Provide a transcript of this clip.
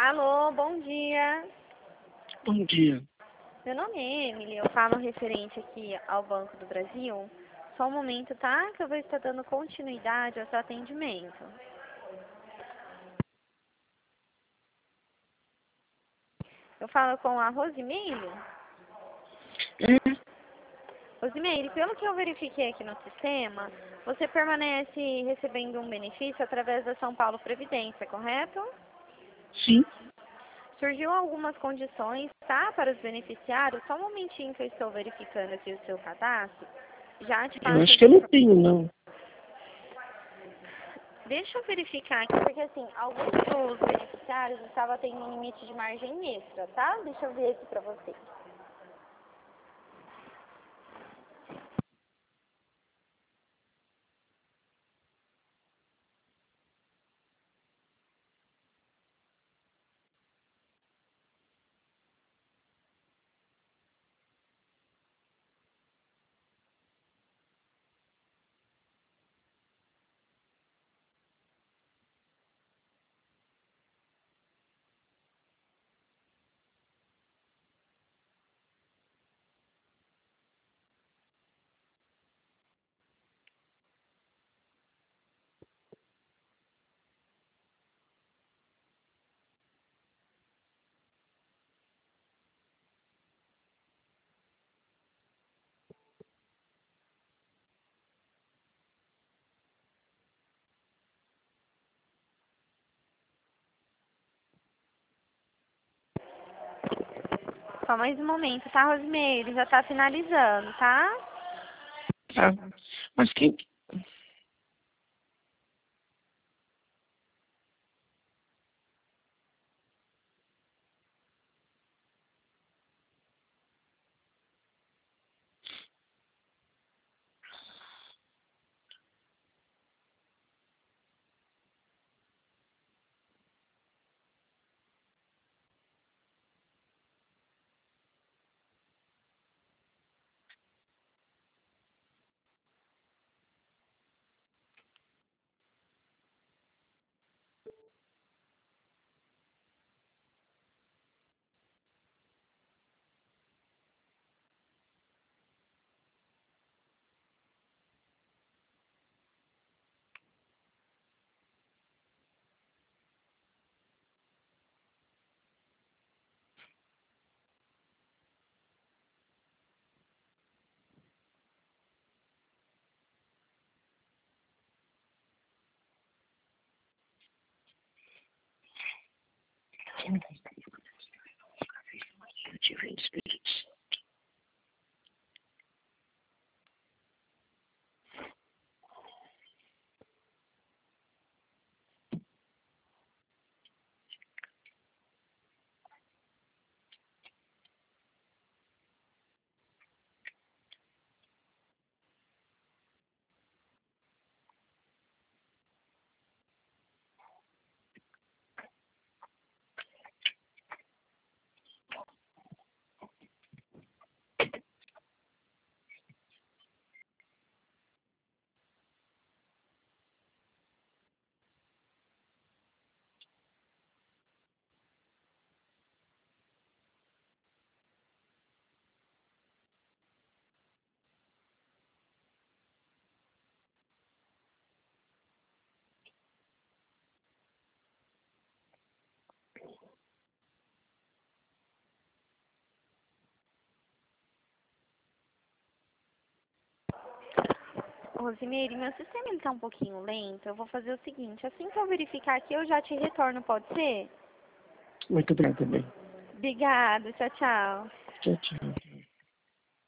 Alô, bom dia. Bom dia. Meu nome é Emily, eu falo referente aqui ao Banco do Brasil. Só um momento, tá? Que eu vou estar dando continuidade ao seu atendimento. Eu falo com a Rosimeire. Rosimeire, pelo que eu verifiquei aqui no sistema, você permanece recebendo um benefício através da São Paulo Previdência, correto? Sim. Surgiu algumas condições, tá, para os beneficiários. Só um momentinho que eu estou verificando aqui o seu cadastro. Já te Eu passo acho as que eu não informações. tenho, não. Deixa eu verificar aqui, porque assim, alguns dos beneficiários estavam tendo um limite de margem extra, tá? Deixa eu ver aqui pra você. Só mais um momento, tá, Rosimeire? Já tá finalizando, tá? Tá. Mas quem... Eu tive Espírito Santo. Rosimeire, meu sistema ele tá um pouquinho lento. Eu vou fazer o seguinte, assim que eu verificar aqui, eu já te retorno, pode ser? Muito obrigado também. Obrigada, tchau, tchau. Tchau, tchau.